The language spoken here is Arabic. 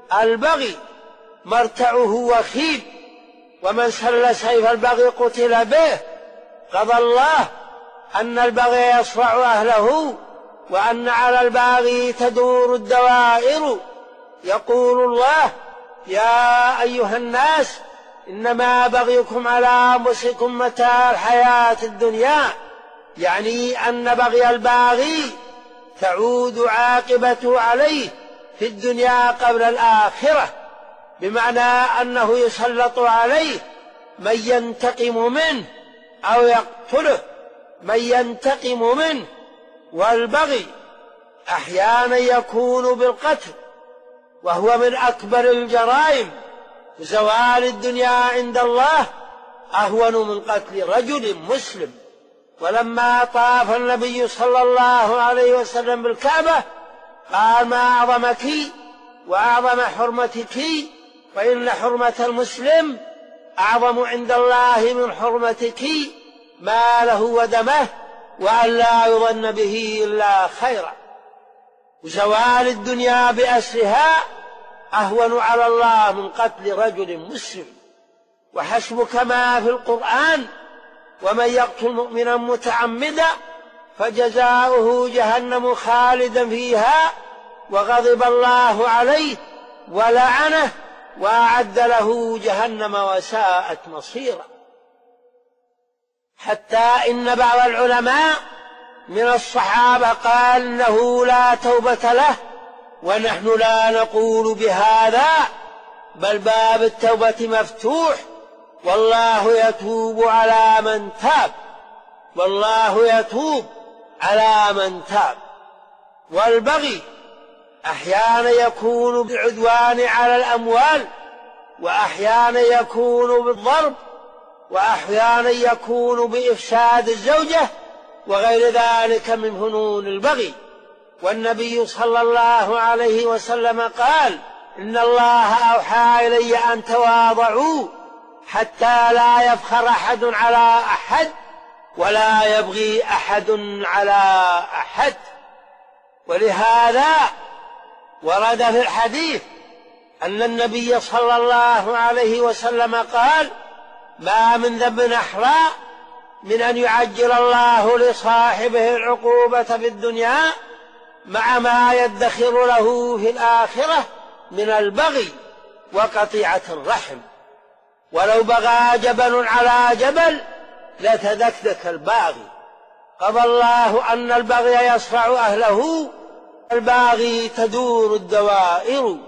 البغي مرتعه وخيب، ومن سل سيف البغي قتل به. قضى الله أن البغي يصرع أهله، وأن على الباغي تدور الدوائر. يقول الله: يا أيها الناس إنما بغيكم على أنفسكم متاع الحياة الدنيا، يعني أن بغي الباغي تعود عاقبته عليه في الدنيا قبل الآخرة، بمعنى أنه يسلط عليه من ينتقم منه أو يقتله من ينتقم منه. والبغي أحيانا يكون بالقتل، وهو من أكبر الجرائم. زوال الدنيا عند الله أهون من قتل رجل مسلم. ولما طاف النبي صلى الله عليه وسلم بالكعبة قال: ما أعظمك وأعظم حرمتك، وإن حرمة المسلم أعظم عند الله من حرمتك، ماله ودمه، وأن لا يظن به إلا خيرا. وزوال الدنيا بأسرها أهون على الله من قتل رجل مسلم. وحسبك ما في القرآن: ومن يقتل مؤمنا متعمدا فجزاؤه جهنم خالدا فيها وغضب الله عليه ولعنه وأعد له جهنم وساءت مصيرا. حتى إن بعض العلماء من الصحابة قال إنه لا توبة له، ونحن لا نقول بهذا، بل باب التوبة مفتوح، والله يتوب على من تاب، والله يتوب على من تاب. والبغي أحيانا يكون بالعدوان على الأموال، وأحيانا يكون بالضرب، وأحيانا يكون بإفساد الزوجة، وغير ذلك من فنون البغي. والنبي صلى الله عليه وسلم قال: إن الله أوحى إلي أن تواضعوا حتى لا يفخر أحد على أحد ولا يبغي أحد على أحد. ولهذا ورد في الحديث أن النبي صلى الله عليه وسلم قال: ما من ذنب أحرى من أن يعجل الله لصاحبه العقوبة في الدنيا مع ما يدخر له في الآخرة من البغي وقطيعة الرحم. ولو بغى جبل على جبل لتدكدك الباغي. قضى الله أن البغي يصرع أهله، الباغي تدور الدوائر.